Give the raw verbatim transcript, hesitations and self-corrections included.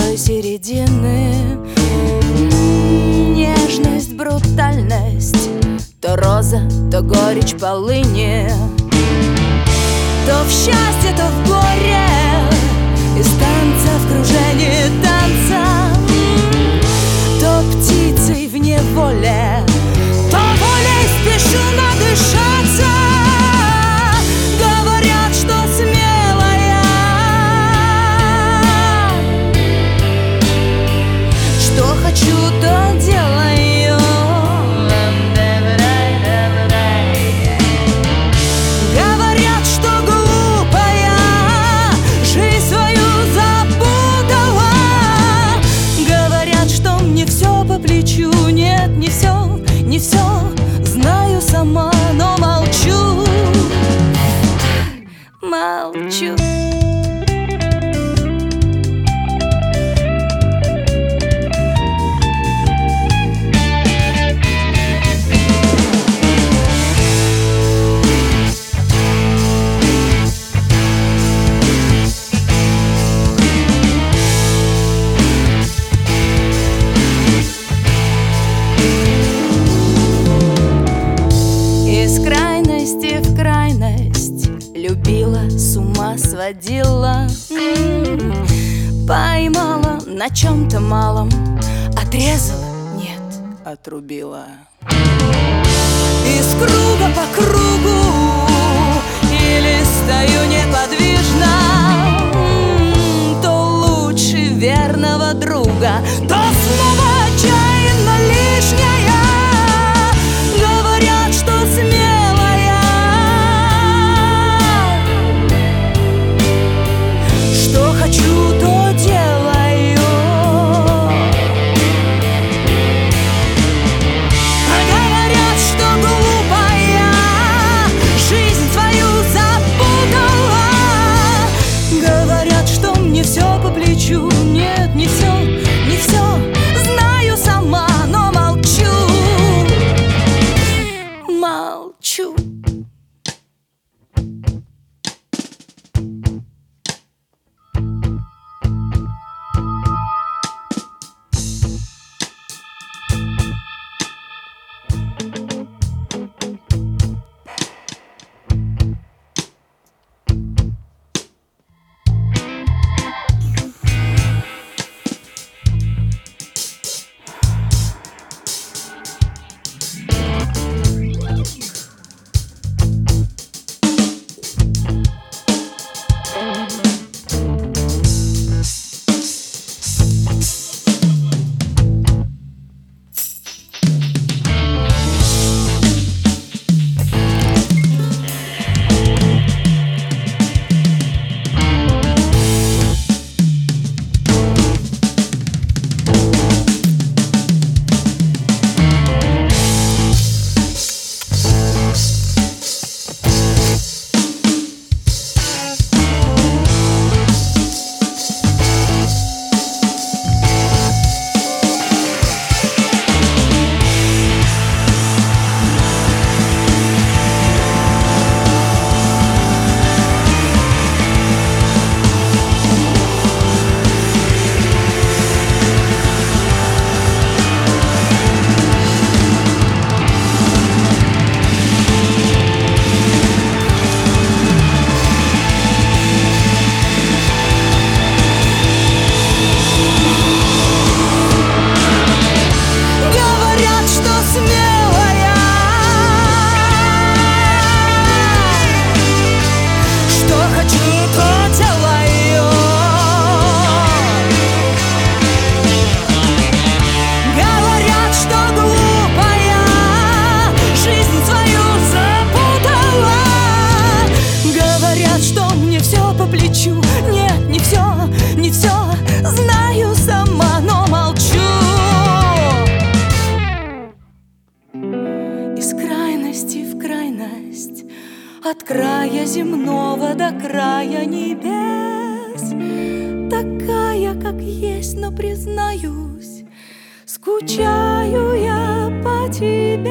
золотой середины. Нежность, брутальность, то роза, то горечь полыни, то в счастье, то в горе, из танца в кружение танца, то птицей в неволе, то волей спешу надышаться. Говорят, что смелая, что хочу, то делаю. Говорят, что глупая, жизнь свою запутала. Говорят, что мне все по плечу. Нет, не все, не все, знаю сама, но молчу, молчу. Любила, с ума сводила, м-м, поймала на чем-то малом, отрезала, нет, отрубила. Из круга по кругу или стою неподвижно, м-м, то лучше верного друга, то снова отчаянно лишняя. Говорят, что смелая, что хочу, то делаю. А говорят, что глупая, жизнь свою запутала. Говорят, что мне все по плечу. Нет, не все, не все, знаю сама, но молчу, молчу. Нет, не все, не все, знаю сама, но молчу. Из крайности в крайность, от края земного до края небес, такая, как есть, но признаюсь, скучаю я по тебе.